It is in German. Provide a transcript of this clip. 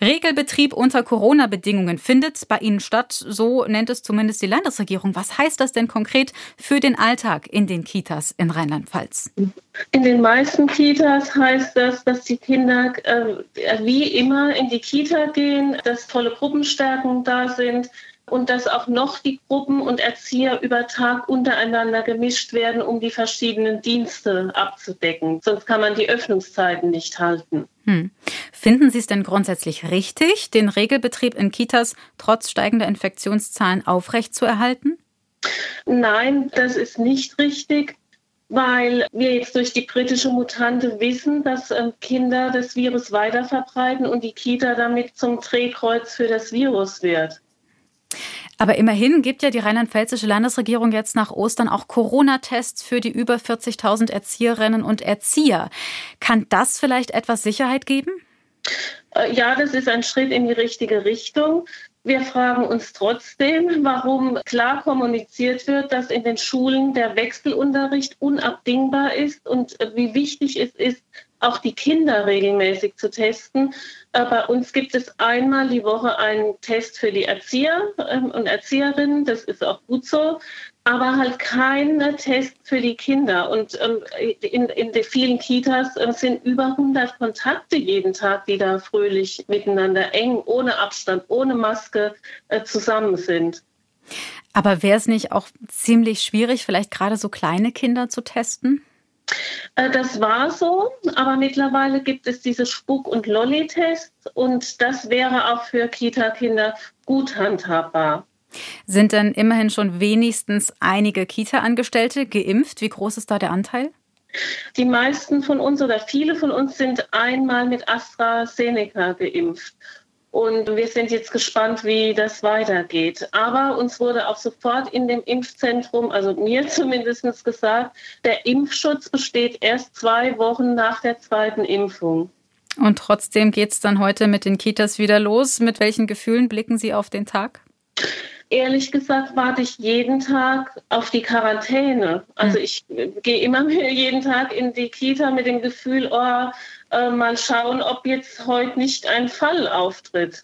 Regelbetrieb unter Corona-Bedingungen findet bei Ihnen statt, so nennt es zumindest die Landesregierung. Was heißt das denn konkret für den Alltag in den Kitas in Rheinland-Pfalz? In den meisten Kitas heißt das, dass die Kinder wie immer in die Kita gehen, dass volle Gruppenstärken da sind und dass auch noch die Gruppen und Erzieher über Tag untereinander gemischt werden, um die verschiedenen Dienste abzudecken. Sonst kann man die Öffnungszeiten nicht halten. Finden Sie es denn grundsätzlich richtig, den Regelbetrieb in Kitas trotz steigender Infektionszahlen aufrechtzuerhalten? Nein, das ist nicht richtig, weil wir jetzt durch die britische Mutante wissen, dass Kinder das Virus weiterverbreiten und die Kita damit zum Drehkreuz für das Virus wird. Aber immerhin gibt ja die rheinland-pfälzische Landesregierung jetzt nach Ostern auch Corona-Tests für die über 40.000 Erzieherinnen und Erzieher. Kann das vielleicht etwas Sicherheit geben? Ja, das ist ein Schritt in die richtige Richtung. Wir fragen uns trotzdem, warum klar kommuniziert wird, dass in den Schulen der Wechselunterricht unabdingbar ist und wie wichtig es ist, auch die Kinder regelmäßig zu testen. Bei uns gibt es einmal die Woche einen Test für die Erzieher und Erzieherinnen. Das ist auch gut so. Aber halt kein Test für die Kinder. Und in den vielen Kitas sind über 100 Kontakte jeden Tag, die da fröhlich miteinander eng, ohne Abstand, ohne Maske zusammen sind. Aber wäre es nicht auch ziemlich schwierig, vielleicht gerade so kleine Kinder zu testen? Das war so, aber mittlerweile gibt es diese Spuck- und Lolli-Tests und das wäre auch für Kita-Kinder gut handhabbar. Sind denn immerhin schon wenigstens einige Kita-Angestellte geimpft? Wie groß ist da der Anteil? Die meisten von uns oder viele von uns sind einmal mit AstraZeneca geimpft. Und wir sind jetzt gespannt, wie das weitergeht. Aber uns wurde auch sofort in dem Impfzentrum, also mir zumindest gesagt, der Impfschutz besteht erst 2 Wochen nach der zweiten Impfung. Und trotzdem geht es dann heute mit den Kitas wieder los. Mit welchen Gefühlen blicken Sie auf den Tag? Ehrlich gesagt warte ich jeden Tag auf die Quarantäne. Also ich gehe immer jeden Tag in die Kita mit dem Gefühl, mal schauen, ob jetzt heute nicht ein Fall auftritt.